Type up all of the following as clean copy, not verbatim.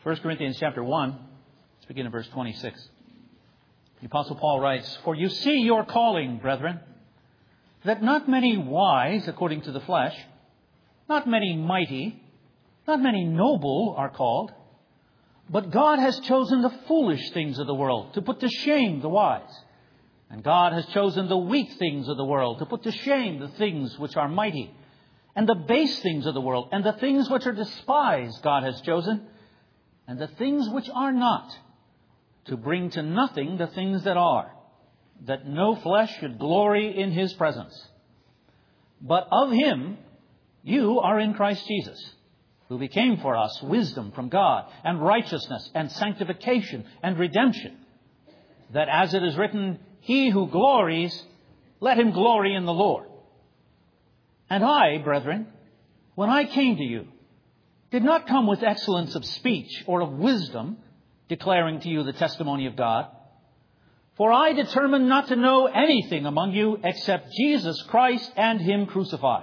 1 Corinthians chapter 1, let's begin in verse 26. The Apostle Paul writes, "For you see your calling, brethren, that not many wise according to the flesh, not many mighty, not many noble are called, but God has chosen the foolish things of the world to put to shame the wise. And God has chosen the weak things of the world to put to shame the things which are mighty. And the base things of the world, and the things which are despised God has chosen, and the things which are not, to bring to nothing the things that are, that no flesh should glory in His presence. But of Him you are in Christ Jesus, who became for us wisdom from God, and righteousness, and sanctification, and redemption, that as it is written, He who glories, let him glory in the Lord. And I, brethren, when I came to you, did not come with excellence of speech or of wisdom, declaring to you the testimony of God. For I determined not to know anything among you except Jesus Christ and Him crucified.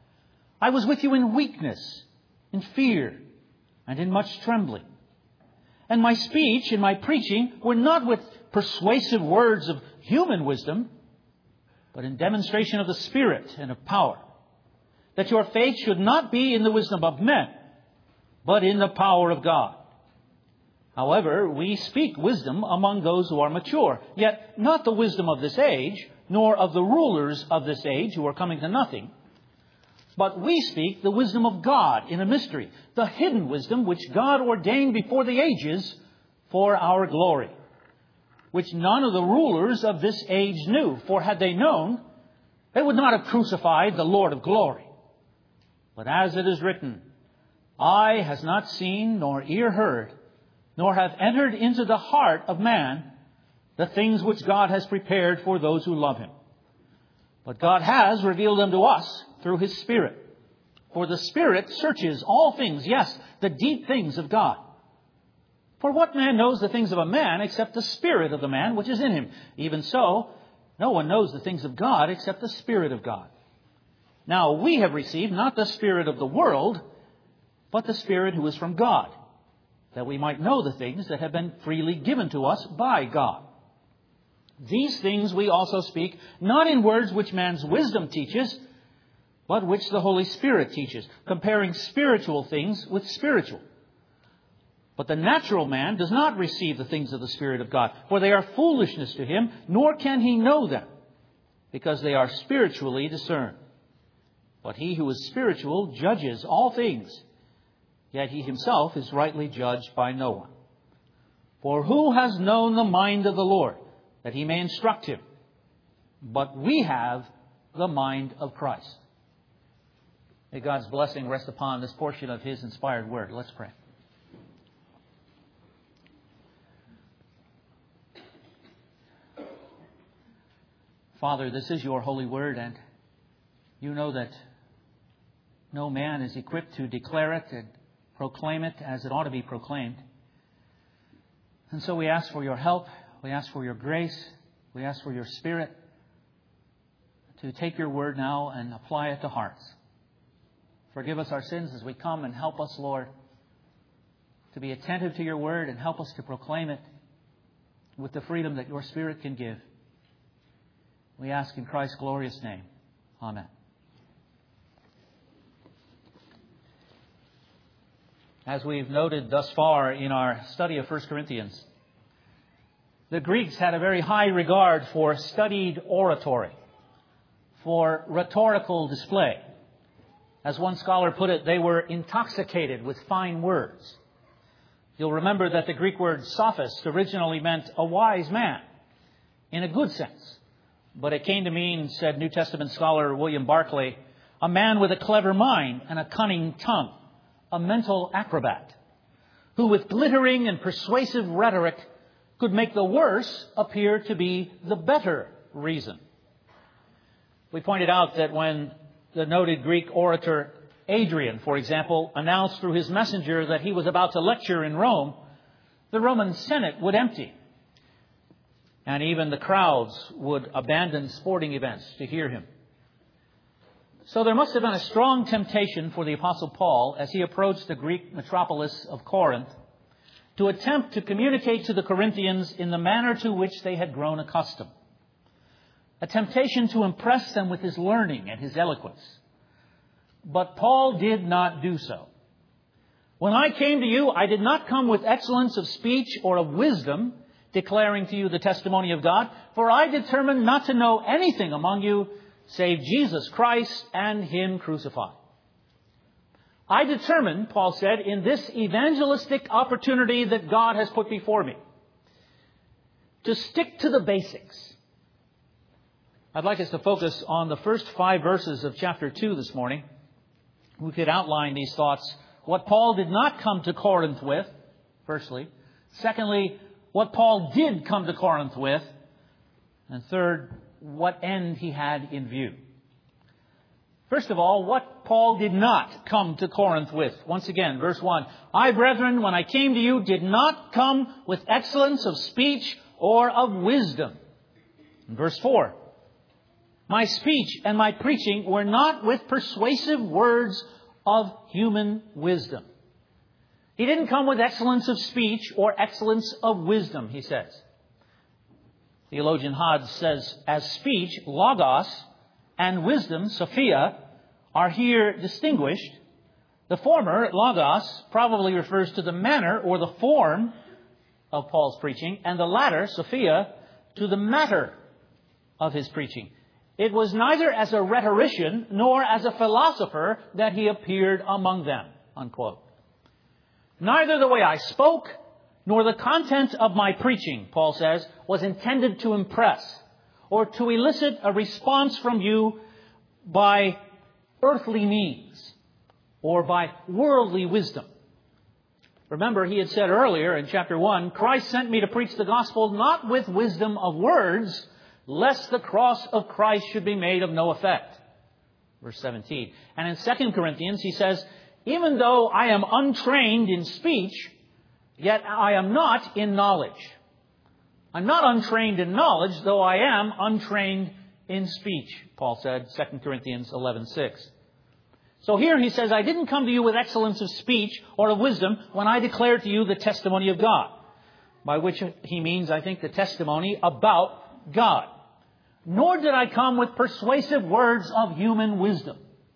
I was with you in weakness, in fear, and in much trembling. And my speech and my preaching were not with persuasive words of human wisdom, but in demonstration of the Spirit and of power, that your faith should not be in the wisdom of men, but in the power of God. However, we speak wisdom among those who are mature, yet not the wisdom of this age, nor of the rulers of this age who are coming to nothing. But we speak the wisdom of God in a mystery, the hidden wisdom which God ordained before the ages for our glory, which none of the rulers of this age knew. For had they known, they would not have crucified the Lord of glory. But as it is written, Eye has not seen, nor ear heard, nor have entered into the heart of man the things which God has prepared for those who love Him. But God has revealed them to us through His Spirit. For the Spirit searches all things, yes, the deep things of God. For what man knows the things of a man except the spirit of the man which is in him? Even so, no one knows the things of God except the Spirit of God. Now we have received not the spirit of the world, but the Spirit who is from God, that we might know the things that have been freely given to us by God. These things we also speak, not in words which man's wisdom teaches, but which the Holy Spirit teaches, comparing spiritual things with spiritual. But the natural man does not receive the things of the Spirit of God, for they are foolishness to him, nor can he know them, because they are spiritually discerned. But he who is spiritual judges all things, yet he himself is rightly judged by no one. For who has known the mind of the Lord, that He may instruct him? But we have the mind of Christ. May God's blessing rest upon this portion of His inspired word. Let's pray. Father, this is your holy word, and you know that no man is equipped to declare it and proclaim it as it ought to be proclaimed. And so we ask for your help. We ask for your grace. We ask for your Spirit to take your word now and apply it to hearts. Forgive us our sins as we come, and help us, Lord, to be attentive to your word, and help us to proclaim it with the freedom that your Spirit can give. We ask in Christ's glorious name. Amen. As we've noted thus far in our study of 1 Corinthians, the Greeks had a very high regard for studied oratory, for rhetorical display. As one scholar put it, they were intoxicated with fine words. You'll remember that the Greek word sophist originally meant a wise man, in a good sense. But it came to mean, said New Testament scholar William Barclay, a man with a clever mind and a cunning tongue, a mental acrobat, who with glittering and persuasive rhetoric could make the worse appear to be the better reason. We pointed out that when the noted Greek orator Adrian, for example, announced through his messenger that he was about to lecture in Rome, the Roman Senate would empty. And even the crowds would abandon sporting events to hear him. So there must have been a strong temptation for the Apostle Paul as he approached the Greek metropolis of Corinth to attempt to communicate to the Corinthians in the manner to which they had grown accustomed. A temptation to impress them with his learning and his eloquence. But Paul did not do so. When I came to you, I did not come with excellence of speech or of wisdom, declaring to you the testimony of God, for I determined not to know anything among you save Jesus Christ and Him crucified. I determined, Paul said, in this evangelistic opportunity that God has put before me, to stick to the basics. I'd like us to focus on the first 5 verses of chapter 2 this morning. We could outline these thoughts. What Paul did not come to Corinth with, firstly. Secondly, what Paul did come to Corinth with. And third, what end he had in view. First of all, what Paul did not come to Corinth with. Once again, verse 1. I, brethren, when I came to you, did not come with excellence of speech or of wisdom. And verse 4. My speech and my preaching were not with persuasive words of human wisdom. He didn't come with excellence of speech or excellence of wisdom, he says. Theologian Hodge says, as speech, logos, and wisdom, Sophia, are here distinguished. The former, logos, probably refers to the manner or the form of Paul's preaching, and the latter, Sophia, to the matter of his preaching. It was neither as a rhetorician nor as a philosopher that he appeared among them, unquote. Neither the way I spoke nor the content of my preaching, Paul says, was intended to impress or to elicit a response from you by earthly means or by worldly wisdom. Remember, he had said earlier in chapter 1, Christ sent me to preach the gospel not with wisdom of words, lest the cross of Christ should be made of no effect. Verse 17. And in 2 Corinthians, he says, even though I am untrained in speech, yet I am not in knowledge. I'm not untrained in knowledge, though I am untrained in speech, Paul said, 2 Corinthians 11:6. So here he says, I didn't come to you with excellence of speech or of wisdom when I declared to you the testimony of God. By which he means, I think, the testimony about God. Nor did I come with persuasive words of human wisdom.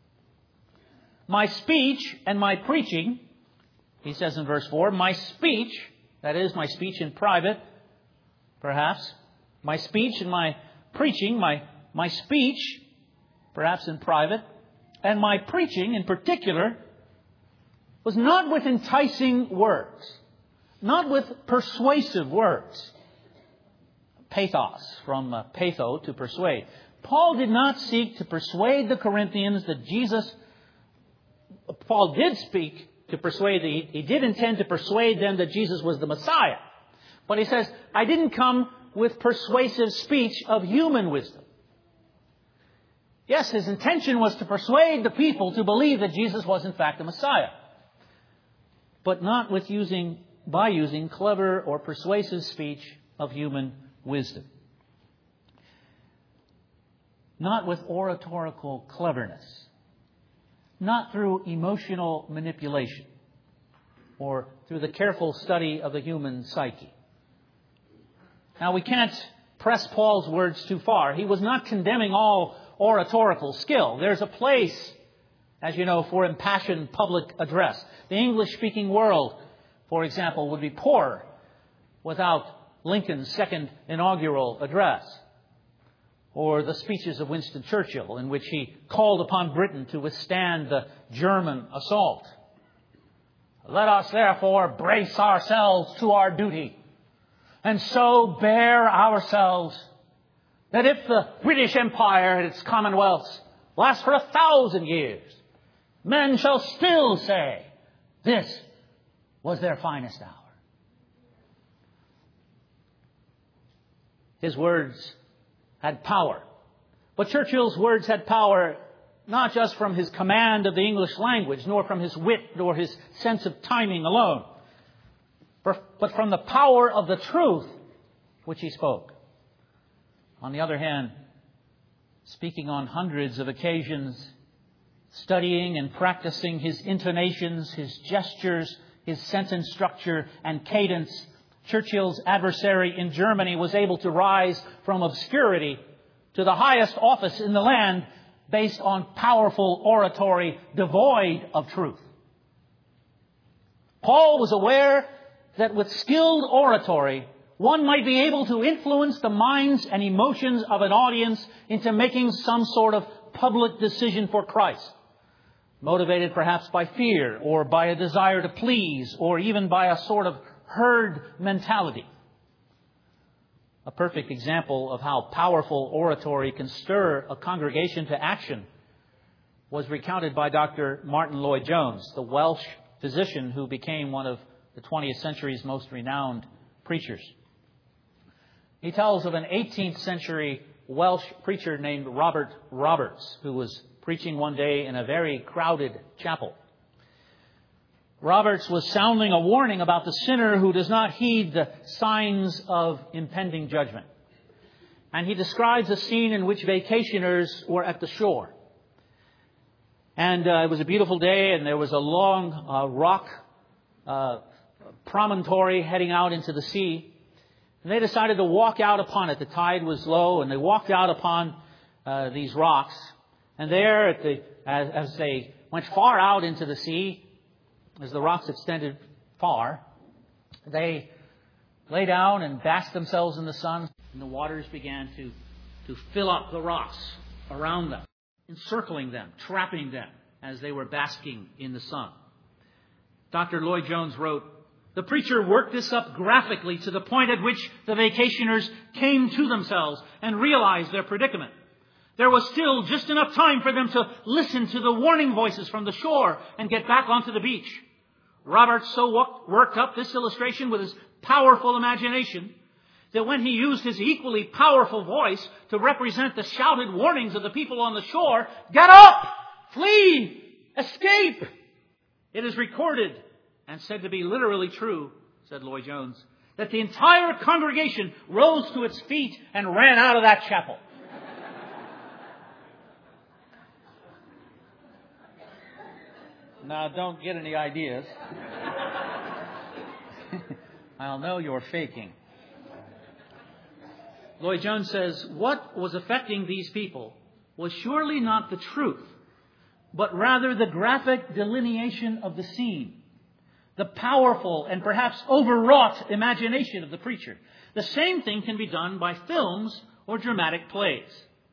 My speech and my preaching, he says in verse 4, my speech, that is, my speech in private, perhaps, my speech and my preaching, my speech, perhaps in private, and my preaching in particular, was not with enticing words, not with persuasive words. Pathos, from patho, to persuade. Paul did not seek to persuade the Corinthians that Jesus... Paul did speak to persuade, he did intend to persuade them that Jesus was the Messiah. But he says, I didn't come with persuasive speech of human wisdom. Yes, his intention was to persuade the people to believe that Jesus was in fact the Messiah. But not by using clever or persuasive speech of human wisdom. Not with oratorical cleverness. Not through emotional manipulation or through the careful study of the human psyche. Now, we can't press Paul's words too far. He was not condemning all oratorical skill. There's a place, as you know, for impassioned public address. The English-speaking world, for example, would be poor without Lincoln's second inaugural address, or the speeches of Winston Churchill in which he called upon Britain to withstand the German assault. Let us therefore brace ourselves to our duty, and so bear ourselves, that if the British Empire and its commonwealths last for 1,000 years, men shall still say, this was their finest hour. His words had power. But Churchill's words had power not just from his command of the English language, nor from his wit, nor his sense of timing alone, but from the power of the truth which he spoke. On the other hand, speaking on hundreds of occasions, studying and practicing his intonations, his gestures, his sentence structure and cadence, Churchill's adversary in Germany was able to rise from obscurity to the highest office in the land based on powerful oratory devoid of truth. Paul was aware that with skilled oratory, one might be able to influence the minds and emotions of an audience into making some sort of public decision for Christ, motivated perhaps by fear or by a desire to please or even by a sort of herd mentality. A perfect example of how powerful oratory can stir a congregation to action was recounted by Dr. Martin Lloyd-Jones, the Welsh physician who became one of the 20th century's most renowned preachers. He tells of an 18th century Welsh preacher named Robert Roberts, who was preaching one day in a very crowded chapel. Roberts was sounding a warning about the sinner who does not heed the signs of impending judgment. And he describes a scene in which vacationers were at the shore. And it was a beautiful day, and there was a long rock promontory heading out into the sea. And they decided to walk out upon it. The tide was low, and they walked out upon these rocks. And there, as they went far out into the sea, as the rocks extended far, they lay down and basked themselves in the sun, and the waters began to fill up the rocks around them, encircling them, trapping them as they were basking in the sun. Dr. Lloyd-Jones wrote, "The preacher worked this up graphically to the point at which the vacationers came to themselves and realized their predicament. There was still just enough time for them to listen to the warning voices from the shore and get back onto the beach. Roberts so worked up this illustration with his powerful imagination that when he used his equally powerful voice to represent the shouted warnings of the people on the shore, 'Get up! Flee! Escape!' It is recorded and said to be literally true," said Lloyd-Jones, "that the entire congregation rose to its feet and ran out of that chapel." Now, don't get any ideas. I'll know you're faking. Lloyd-Jones says, what was affecting these people was surely not the truth, but rather the graphic delineation of the scene, the powerful and perhaps overwrought imagination of the preacher. The same thing can be done by films or dramatic plays.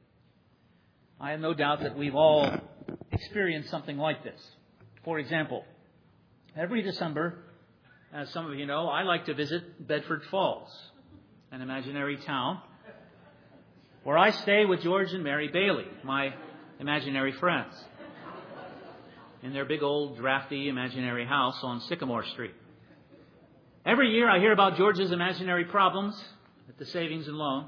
I have no doubt that we've all experienced something like this. For example, every December, as some of you know, I like to visit Bedford Falls, an imaginary town, where I stay with George and Mary Bailey, my imaginary friends, in their big old drafty imaginary house on Sycamore Street. Every year I hear about George's imaginary problems at the Savings and Loan.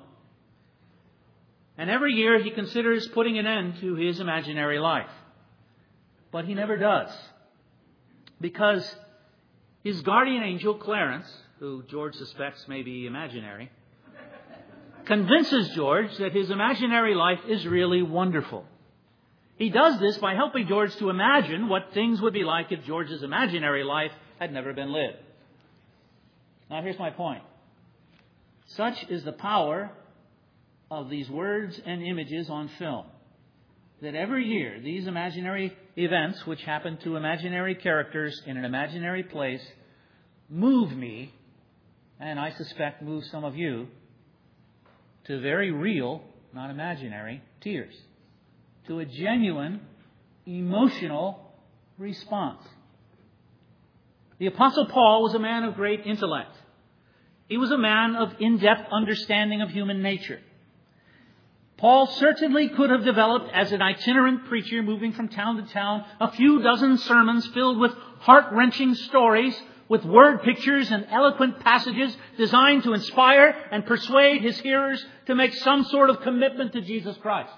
And every year he considers putting an end to his imaginary life. But he never does. Because his guardian angel, Clarence, who George suspects may be imaginary, convinces George that his imaginary life is really wonderful. He does this by helping George to imagine what things would be like if George's imaginary life had never been lived. Now, here's my point. Such is the power of these words and images on film, that every year these imaginary events, which happen to imaginary characters in an imaginary place, move me, and I suspect move some of you, to very real, not imaginary, tears, to a genuine, emotional response. The Apostle Paul was a man of great intellect. He was a man of in-depth understanding of human nature. Paul certainly could have developed as an itinerant preacher moving from town to town a few dozen sermons filled with heart-wrenching stories, with word pictures and eloquent passages designed to inspire and persuade his hearers to make some sort of commitment to Jesus Christ.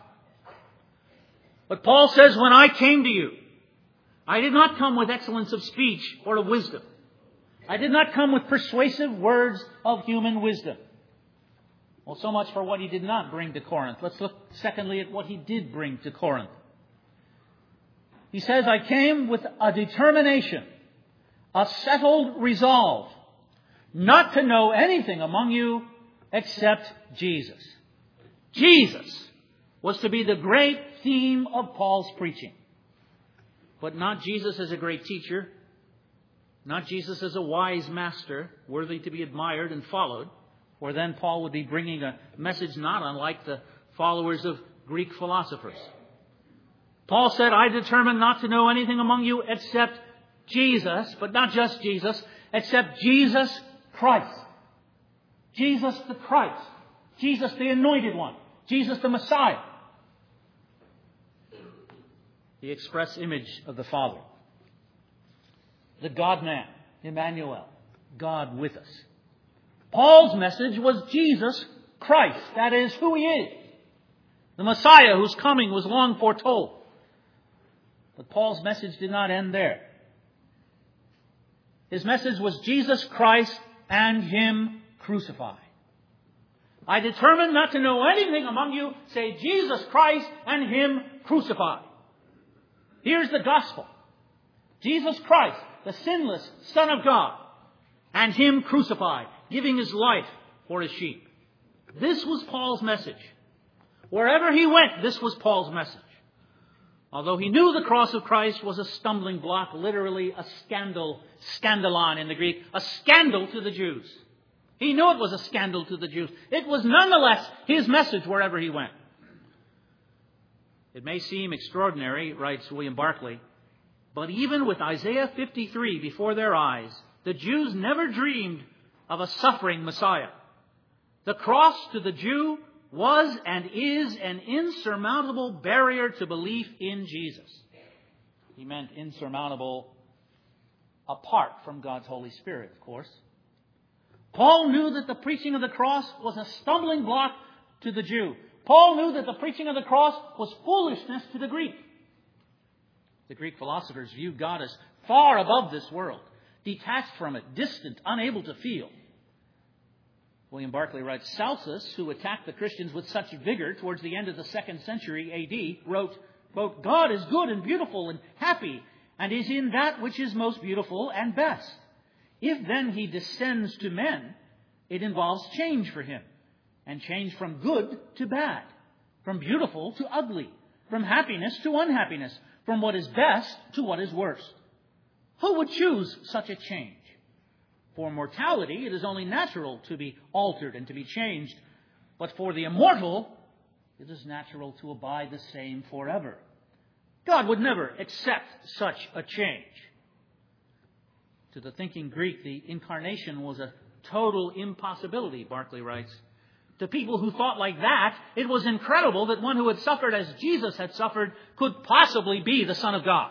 But Paul says, when I came to you, I did not come with excellence of speech or of wisdom. I did not come with persuasive words of human wisdom. Well, so much for what he did not bring to Corinth. Let's look secondly at what he did bring to Corinth. He says, I came with a determination, a settled resolve not to know anything among you except Jesus. Jesus was to be the great theme of Paul's preaching. But not Jesus as a great teacher, not Jesus as a wise master, worthy to be admired and followed, or then Paul would be bringing a message not unlike the followers of Greek philosophers. Paul said, I determined not to know anything among you except Jesus, but not just Jesus, except Jesus Christ. Jesus the Christ. Jesus the Anointed One. Jesus the Messiah. The express image of the Father. The God-man, Emmanuel, God with us. Paul's message was Jesus Christ. That is who He is. The Messiah whose coming was long foretold. But Paul's message did not end there. His message was Jesus Christ and Him crucified. I determined not to know anything among you save Jesus Christ and Him crucified. Here's the gospel. Jesus Christ, the sinless Son of God, and Him crucified, giving His life for His sheep. This was Paul's message. Wherever he went, this was Paul's message. Although he knew the cross of Christ was a stumbling block, literally a scandal, scandalon in the Greek, a scandal to the Jews. He knew it was a scandal to the Jews. It was nonetheless his message wherever he went. It may seem extraordinary, writes William Barclay, but even with Isaiah 53 before their eyes, the Jews never dreamed of a suffering Messiah. The cross to the Jew was and is an insurmountable barrier to belief in Jesus. He meant insurmountable apart from God's Holy Spirit, of course. Paul knew that the preaching of the cross was a stumbling block to the Jew. Paul knew that the preaching of the cross was foolishness to the Greek. The Greek philosophers viewed God as far above this world, detached from it, distant, unable to feel. William Barclay writes, Celsus, who attacked the Christians with such vigor towards the end of the 2nd century A.D., wrote, quote, God is good and beautiful and happy, and is in that which is most beautiful and best. If then He descends to men, it involves change for Him, and change from good to bad, from beautiful to ugly, from happiness to unhappiness, from what is best to what is worst. Who would choose such a change? For mortality, it is only natural to be altered and to be changed. But for the immortal, it is natural to abide the same forever. God would never accept such a change. To the thinking Greek, the incarnation was a total impossibility, Barclay writes. To people who thought like that, it was incredible that one who had suffered as Jesus had suffered could possibly be the Son of God.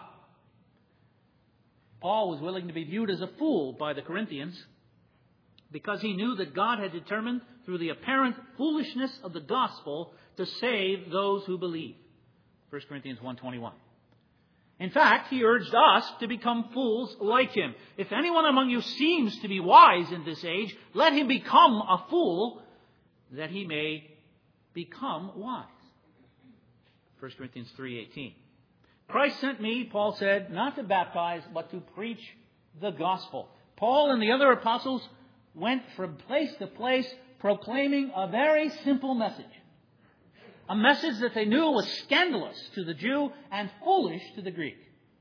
Paul was willing to be viewed as a fool by the Corinthians because he knew that God had determined through the apparent foolishness of the gospel to save those who believe. 1 Corinthians 1:21. In fact, he urged us to become fools like him. If anyone among you seems to be wise in this age, let him become a fool that he may become wise. 1 Corinthians 3:18. Christ sent me, Paul said, not to baptize, but to preach the gospel. Paul and the other apostles went from place to place proclaiming a very simple message. A message that they knew was scandalous to the Jew and foolish to the Greek.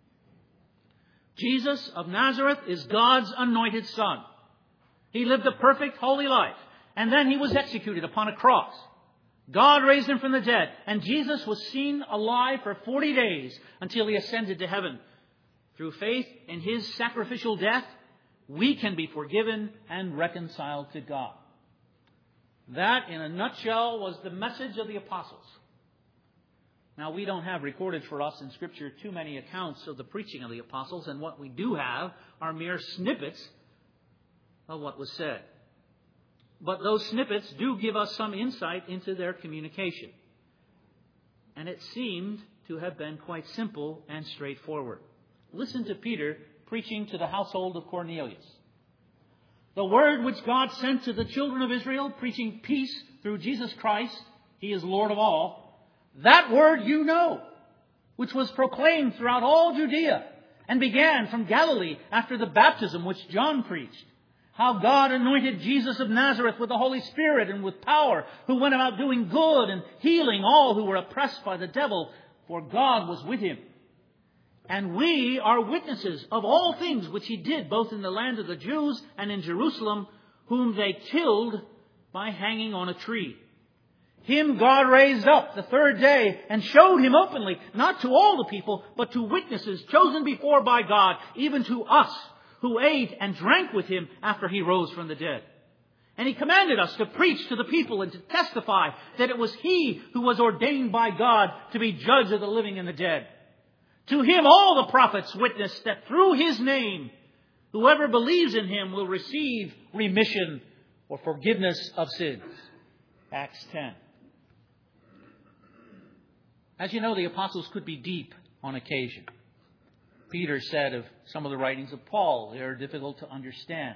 Jesus of Nazareth is God's anointed Son. He lived a perfect, holy life, and then He was executed upon a cross. God raised Him from the dead, and Jesus was seen alive for 40 days until He ascended to heaven. Through faith in His sacrificial death, we can be forgiven and reconciled to God. That, in a nutshell, was the message of the apostles. Now, we don't have recorded for us in Scripture too many accounts of the preaching of the apostles, and what we do have are mere snippets of what was said. But those snippets do give us some insight into their communication. And it seemed to have been quite simple and straightforward. Listen to Peter preaching to the household of Cornelius. The word which God sent to the children of Israel, preaching peace through Jesus Christ, He is Lord of all. That word you know, which was proclaimed throughout all Judea and began from Galilee after the baptism which John preached, how God anointed Jesus of Nazareth with the Holy Spirit and with power, who went about doing good and healing all who were oppressed by the devil, for God was with him. And we are witnesses of all things which he did, both in the land of the Jews and in Jerusalem, whom they killed by hanging on a tree. Him God raised up the third day and showed him openly, not to all the people, but to witnesses chosen before by God, even to us, who ate and drank with him after he rose from the dead. And he commanded us to preach to the people and to testify that it was he who was ordained by God to be judge of the living and the dead. To him all the prophets witness that through his name, whoever believes in him will receive remission or forgiveness of sins. Acts 10. As you know, the apostles could be deep on occasion. Peter said of some of the writings of Paul, they are difficult to understand.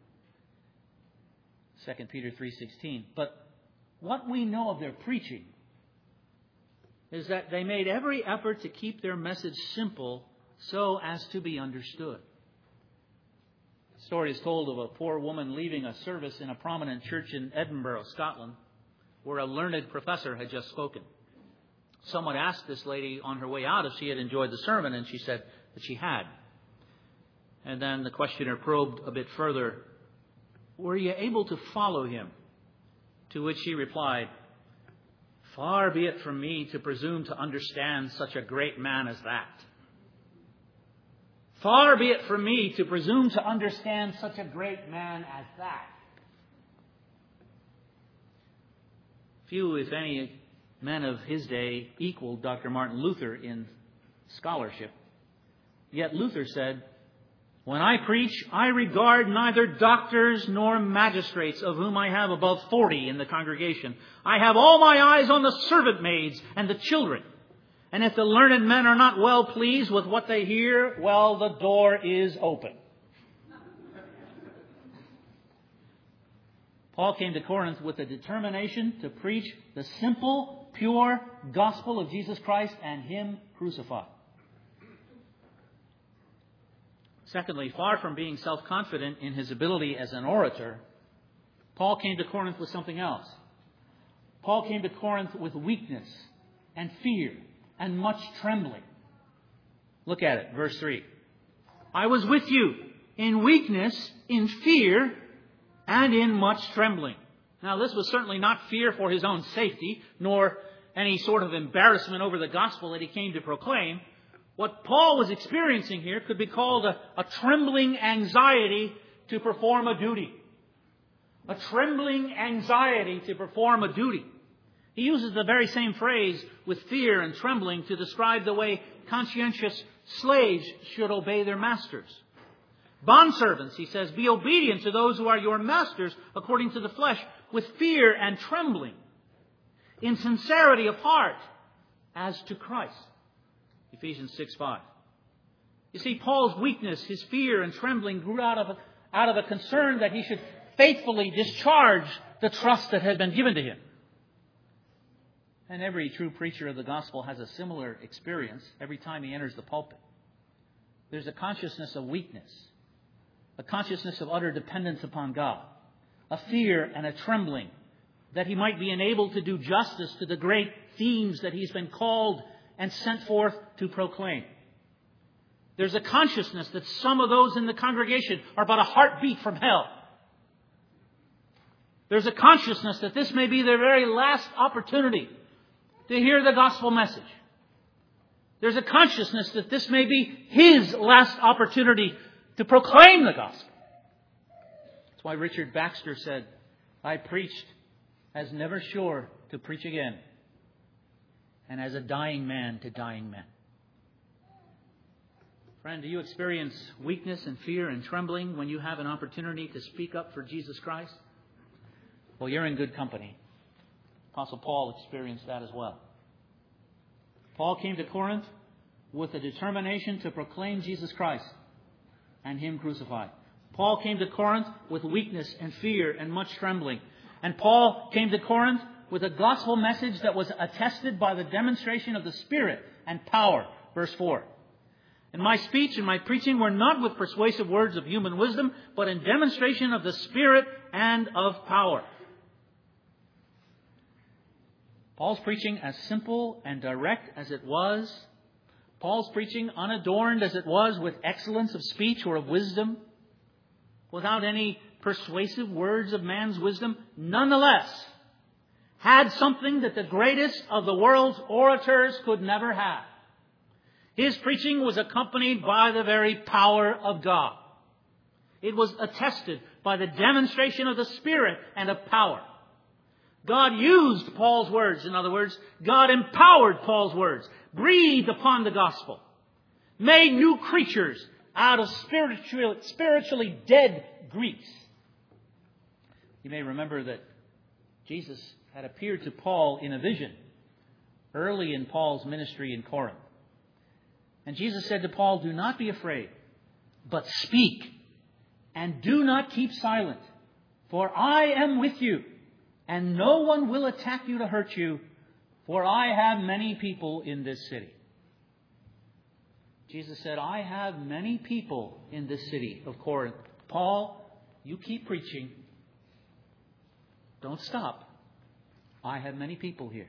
2 Peter 3:16. But what we know of their preaching is that they made every effort to keep their message simple so as to be understood. The story is told of a poor woman leaving a service in a prominent church in Edinburgh, Scotland, where a learned professor had just spoken. Someone asked this lady on her way out if she had enjoyed the sermon, and she said that she had. And then the questioner probed a bit further, were you able to follow him? To which she replied, far be it from me to presume to understand such a great man as that. Far be it from me to presume to understand such a great man as that. Few, if any, men of his day equaled Dr. Martin Luther in scholarship. Yet Luther said, when I preach, I regard neither doctors nor magistrates, of whom I have above 40 in the congregation. I have all my eyes on the servant maids and the children. And if the learned men are not well pleased with what they hear, well, the door is open. Paul came to Corinth with a determination to preach the simple, pure gospel of Jesus Christ and him crucified. Secondly, far from being self-confident in his ability as an orator, Paul came to Corinth with something else. Paul came to Corinth with weakness and fear and much trembling. Look at it, verse 3. I was with you in weakness, in fear, and in much trembling. Now, this was certainly not fear for his own safety, nor any sort of embarrassment over the gospel that he came to proclaim. What Paul was experiencing here could be called a trembling anxiety to perform a duty. A trembling anxiety to perform a duty. He uses the very same phrase with fear and trembling to describe the way conscientious slaves should obey their masters. Bondservants, he says, be obedient to those who are your masters according to the flesh, with fear and trembling, in sincerity of heart, as to Christ. Ephesians 6:5. You see, Paul's weakness, his fear and trembling grew out of a concern that he should faithfully discharge the trust that had been given to him. And every true preacher of the gospel has a similar experience every time he enters the pulpit. There's a consciousness of weakness, a consciousness of utter dependence upon God, a fear and a trembling that he might be enabled to do justice to the great themes that he's been called and sent forth to proclaim. There's a consciousness that some of those in the congregation are but a heartbeat from hell. There's a consciousness that this may be their very last opportunity to hear the gospel message. There's a consciousness that this may be his last opportunity to proclaim the gospel. That's why Richard Baxter said, I preached as never sure to preach again, and as a dying man to dying men. Friend, do you experience weakness and fear and trembling when you have an opportunity to speak up for Jesus Christ? Well, you're in good company. Apostle Paul experienced that as well. Paul came to Corinth with a determination to proclaim Jesus Christ and him crucified. Paul came to Corinth with weakness and fear and much trembling. And Paul came to Corinth with a gospel message that was attested by the demonstration of the Spirit and power. Verse 4. And my speech and my preaching were not with persuasive words of human wisdom, but in demonstration of the Spirit and of power. Paul's preaching, as simple and direct as it was, Paul's preaching, unadorned as it was with excellence of speech or of wisdom, without any persuasive words of man's wisdom, nonetheless had something that the greatest of the world's orators could never have. His preaching was accompanied by the very power of God. It was attested by the demonstration of the Spirit and of power. God used Paul's words. In other words, God empowered Paul's words, breathed upon the gospel, made new creatures out of spiritually dead Greeks. You may remember that Jesus had appeared to Paul in a vision early in Paul's ministry in Corinth. And Jesus said to Paul, "Do not be afraid, but speak, and do not keep silent, for I am with you, and no one will attack you to hurt you, for I have many people in this city." Jesus said, "I have many people in this city of Corinth. Paul, you keep preaching. Don't stop. I have many people here."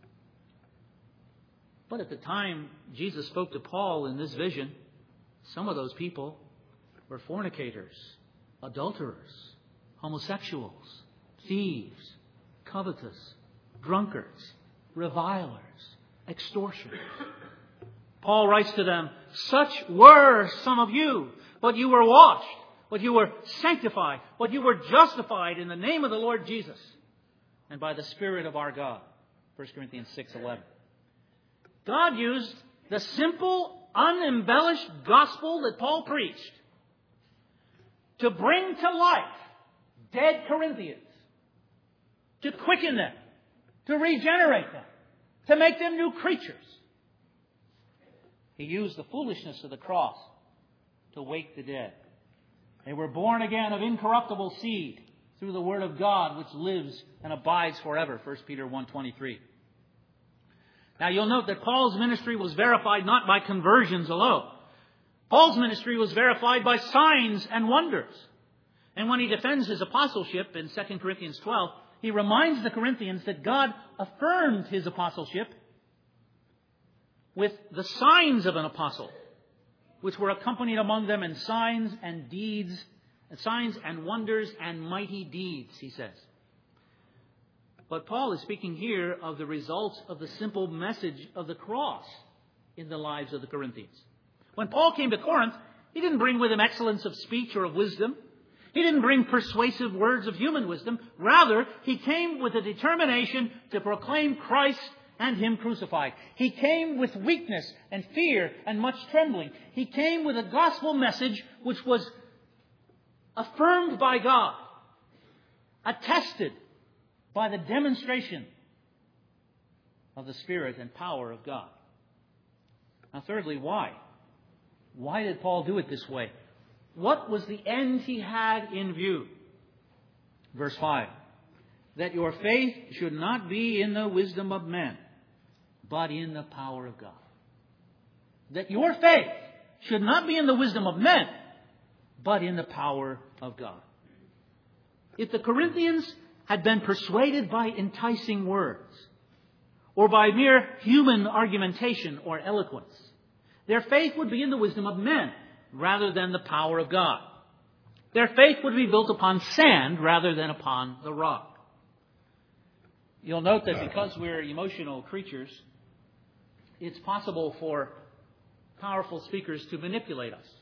But at the time Jesus spoke to Paul in this vision, some of those people were fornicators, adulterers, homosexuals, thieves, covetous, drunkards, revilers, extortioners. Paul writes to them, "Such were some of you, but you were washed, but you were sanctified, but you were justified in the name of the Lord Jesus and by the Spirit of our God." 1 Corinthians 6:11. God used the simple, unembellished gospel that Paul preached to bring to life dead Corinthians, to quicken them, to regenerate them, to make them new creatures. He used the foolishness of the cross to wake the dead. They were born again of incorruptible seed through the Word of God, which lives and abides forever. 1 Peter 1:23. Now you'll note that Paul's ministry was verified not by conversions alone. Paul's ministry was verified by signs and wonders. And when he defends his apostleship in 2 Corinthians 12, he reminds the Corinthians that God affirmed his apostleship with the signs of an apostle, which were accompanied among them in signs and deeds, signs and wonders and mighty deeds, he says. But Paul is speaking here of the results of the simple message of the cross in the lives of the Corinthians. When Paul came to Corinth, he didn't bring with him excellence of speech or of wisdom. He didn't bring persuasive words of human wisdom. Rather, he came with a determination to proclaim Christ and Him crucified. He came with weakness and fear and much trembling. He came with a gospel message which was affirmed by God, attested by the demonstration of the Spirit and power of God. Now thirdly, why? Why did Paul do it this way? What was the end he had in view? Verse 5. That your faith should not be in the wisdom of men, but in the power of God. That your faith should not be in the wisdom of men, but in the power of God. If the Corinthians had been persuaded by enticing words, or by mere human argumentation or eloquence, their faith would be in the wisdom of men rather than the power of God. Their faith would be built upon sand rather than upon the rock. You'll note that because we're emotional creatures, it's possible for powerful speakers to manipulate us,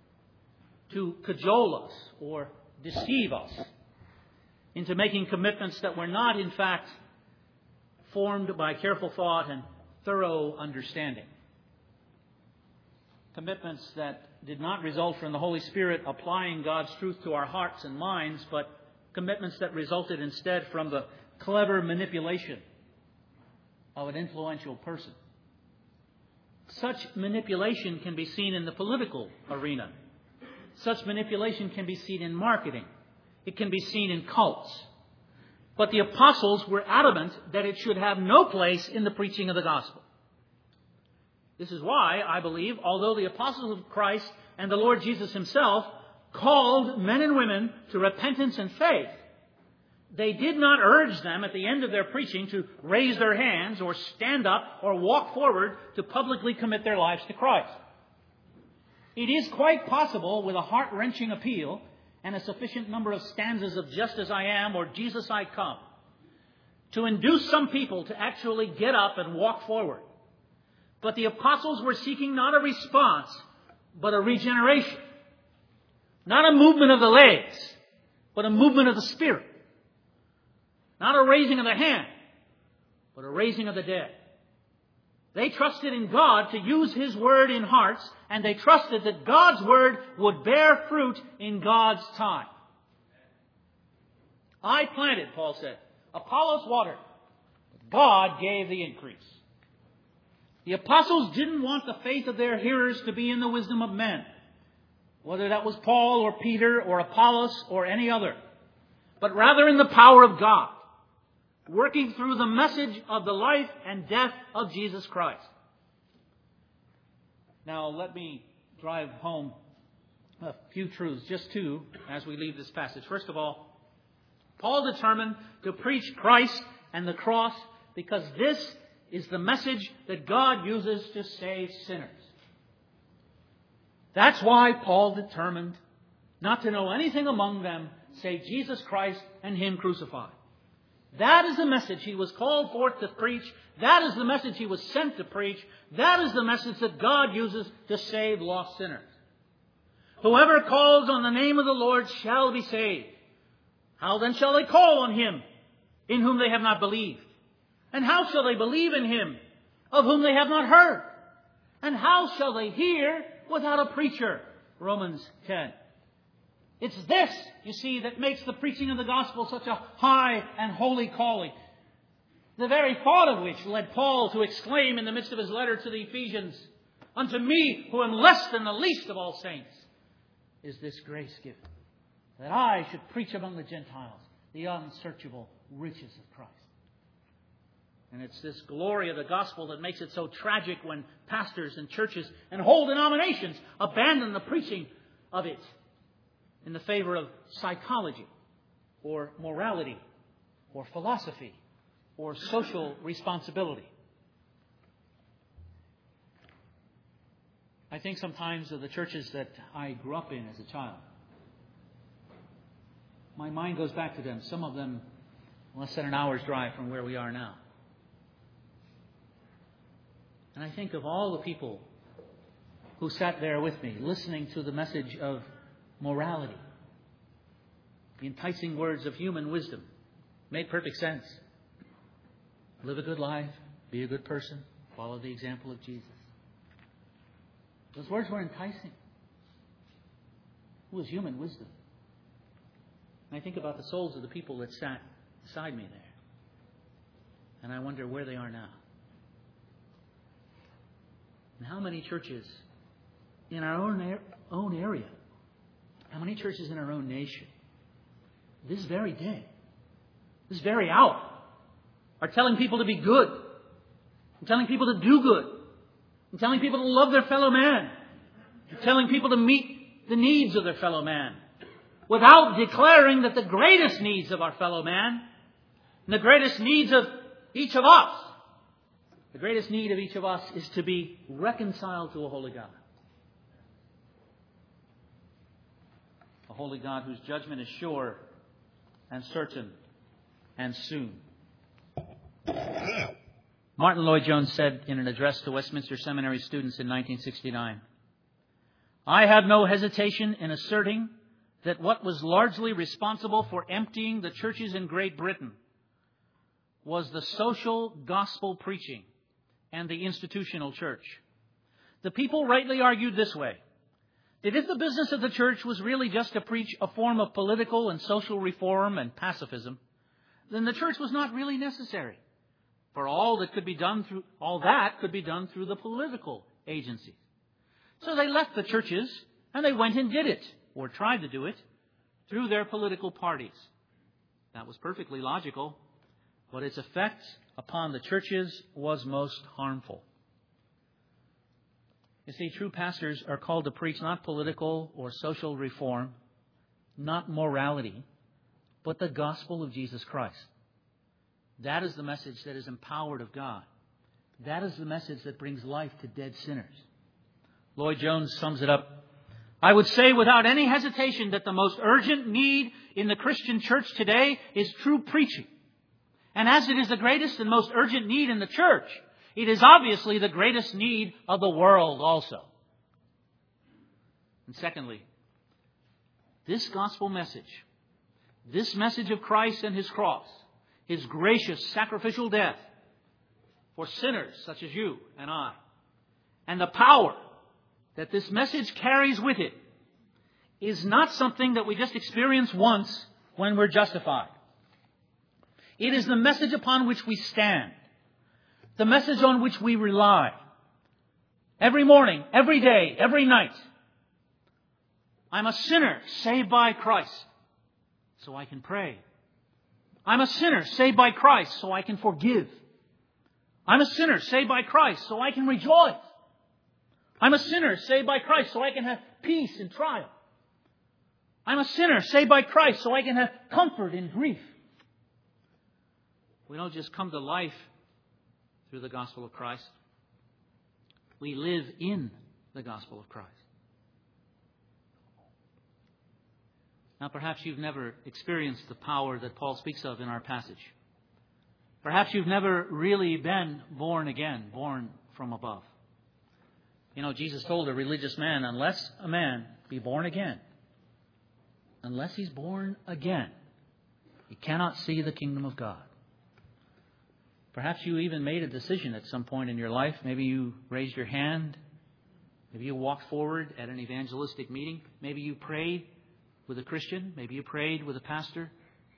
to cajole us or deceive us into making commitments that were not, in fact, formed by careful thought and thorough understanding. Commitments that did not result from the Holy Spirit applying God's truth to our hearts and minds, but commitments that resulted instead from the clever manipulation of an influential person. Such manipulation can be seen in the political arena. Such manipulation can be seen in marketing. It can be seen in cults. But the apostles were adamant that it should have no place in the preaching of the gospel. This is why, I believe, although the apostles of Christ and the Lord Jesus himself called men and women to repentance and faith, they did not urge them at the end of their preaching to raise their hands or stand up or walk forward to publicly commit their lives to Christ. It is quite possible, with a heart-wrenching appeal and a sufficient number of stanzas of "Just as I am" or "Jesus I come," to induce some people to actually get up and walk forward. But the apostles were seeking not a response, but a regeneration. Not a movement of the legs, but a movement of the Spirit. Not a raising of the hand, but a raising of the dead. They trusted in God to use His Word in hearts, and they trusted that God's Word would bear fruit in God's time. I planted, Paul said. Apollos watered. But God gave the increase. The apostles didn't want the faith of their hearers to be in the wisdom of men, whether that was Paul or Peter or Apollos or any other, but rather in the power of God, working through the message of the life and death of Jesus Christ. Now, let me drive home a few truths, just two, as we leave this passage. First of all, Paul determined to preach Christ and the cross because this is the message that God uses to save sinners. That's why Paul determined not to know anything among them save Jesus Christ and Him crucified. That is the message he was called forth to preach. That is the message he was sent to preach. That is the message that God uses to save lost sinners. Whoever calls on the name of the Lord shall be saved. How then shall they call on Him in whom they have not believed? And how shall they believe in Him of whom they have not heard? And how shall they hear without a preacher? Romans 10. It's this, you see, that makes the preaching of the gospel such a high and holy calling. The very thought of which led Paul to exclaim in the midst of his letter to the Ephesians, "Unto me, who am less than the least of all saints, is this grace given, that I should preach among the Gentiles the unsearchable riches of Christ." And it's this glory of the gospel that makes it so tragic when pastors and churches and whole denominations abandon the preaching of it in the favor of psychology or morality or philosophy or social responsibility. I think sometimes of the churches that I grew up in as a child. My mind goes back to them, some of them less than an hour's drive from where we are now. And I think of all the people who sat there with me, listening to the message of morality. The enticing words of human wisdom made perfect sense. Live a good life, be a good person, follow the example of Jesus. Those words were enticing. It was human wisdom. And I think about the souls of the people that sat beside me there. And I wonder where they are now. And how many churches in our own area, how many churches in our own nation, this very day, this very hour, are telling people to be good, and telling people to do good, and telling people to love their fellow man, and telling people to meet the needs of their fellow man, without declaring that the greatest needs of our fellow man, and the greatest needs of each of us, the greatest need of each of us is to be reconciled to a holy God. A holy God whose judgment is sure and certain and soon. Martin Lloyd-Jones said in an address to Westminster Seminary students in 1969, "I have no hesitation in asserting that what was largely responsible for emptying the churches in Great Britain was the social gospel preaching and the institutional church. The people rightly argued this way, that if the business of the church was really just to preach a form of political and social reform and pacifism, then the church was not really necessary. For all that could be done through the political agencies. So they left the churches and they went and did it, or tried to do it, through their political parties. That was perfectly logical, but its effect upon the churches was most harmful. You see, true pastors are called to preach not political or social reform, not morality, but the gospel of Jesus Christ. That is the message that is empowered of God. That is the message that brings life to dead sinners. Lloyd Jones sums it up. I would say without any hesitation that the most urgent need in the Christian church today is true preaching. And as it is the greatest and most urgent need in the church, it is obviously the greatest need of the world also. And secondly, this gospel message, this message of Christ and His cross, His gracious sacrificial death for sinners such as you and I, and the power that this message carries with it, is not something that we just experience once when we're justified. It is the message upon which we stand, the message on which we rely. Every morning, every day, every night. I'm a sinner saved by Christ, so I can pray. I'm a sinner saved by Christ, so I can forgive. I'm a sinner saved by Christ, so I can rejoice. I'm a sinner saved by Christ, so I can have peace in trial. I'm a sinner saved by Christ, so I can have comfort in grief. We don't just come to life through the gospel of Christ. We live in the gospel of Christ. Now, perhaps you've never experienced the power that Paul speaks of in our passage. Perhaps you've never really been born again, born from above. You know, Jesus told a religious man, unless a man be born again, unless he's born again, he cannot see the kingdom of God. Perhaps you even made a decision at some point in your life. Maybe you raised your hand. Maybe you walked forward at an evangelistic meeting. Maybe you prayed with a Christian. Maybe you prayed with a pastor.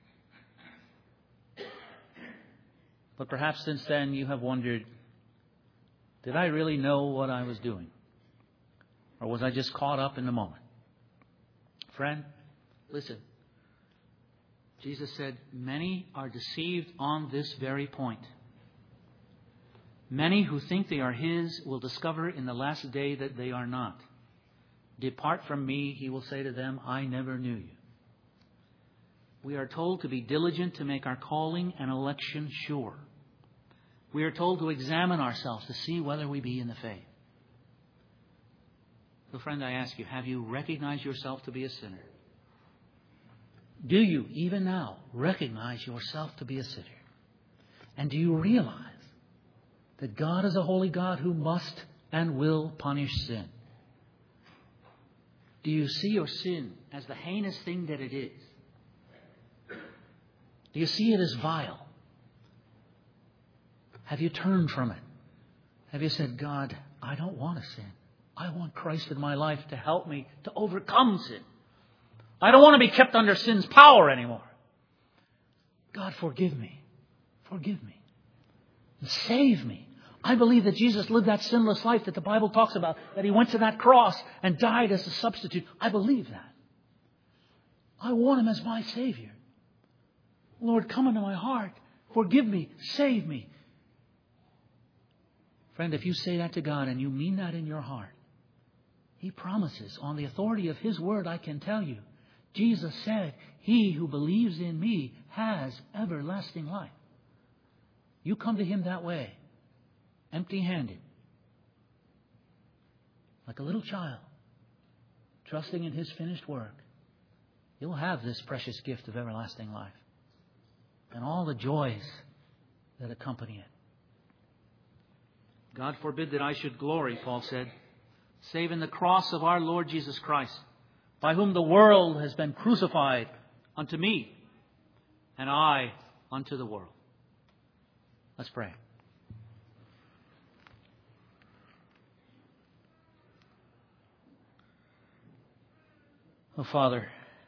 But perhaps since then you have wondered, did I really know what I was doing? Or was I just caught up in the moment? Friend, listen. Jesus said, many are deceived on this very point. Many who think they are His will discover in the last day that they are not. Depart from me, He will say to them, I never knew you. We are told to be diligent to make our calling and election sure. We are told to examine ourselves to see whether we be in the faith. So friend, I ask you, have you recognized yourself to be a sinner? Do you, even now, recognize yourself to be a sinner? And do you realize that God is a holy God who must and will punish sin? Do you see your sin as the heinous thing that it is? Do you see it as vile? Have you turned from it? Have you said, God, I don't want to sin. I want Christ in my life to help me to overcome sin. I don't want to be kept under sin's power anymore. God, forgive me. Forgive me. And save me. I believe that Jesus lived that sinless life that the Bible talks about, that He went to that cross and died as a substitute. I believe that. I want Him as my Savior. Lord, come into my heart. Forgive me. Save me. Friend, if you say that to God and you mean that in your heart, He promises, on the authority of His word, I can tell you, Jesus said, he who believes in me has everlasting life. You come to Him that way, empty-handed, like a little child, trusting in His finished work, you'll have this precious gift of everlasting life and all the joys that accompany it. God forbid that I should glory, Paul said, save in the cross of our Lord Jesus Christ, by whom the world has been crucified unto me, and I unto the world. Let's pray. Oh, Father,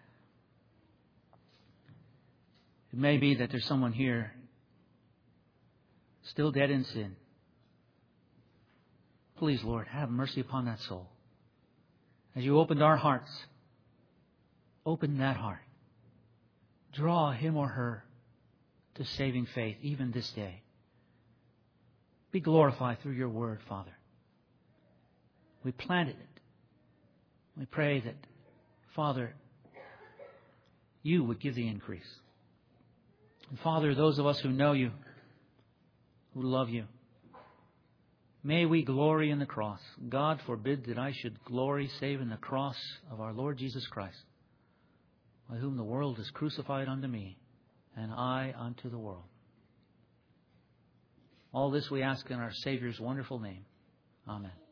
it may be that there's someone here still dead in sin. Please, Lord, have mercy upon that soul. As you opened our hearts, open that heart. Draw him or her to saving faith even this day. Be glorified through your word, Father. We planted it. We pray that, Father, You would give the increase. And Father, those of us who know You, who love You, may we glory in the cross. God forbid that I should glory save in the cross of our Lord Jesus Christ, by whom the world is crucified unto me, and I unto the world. All this we ask in our Savior's wonderful name. Amen.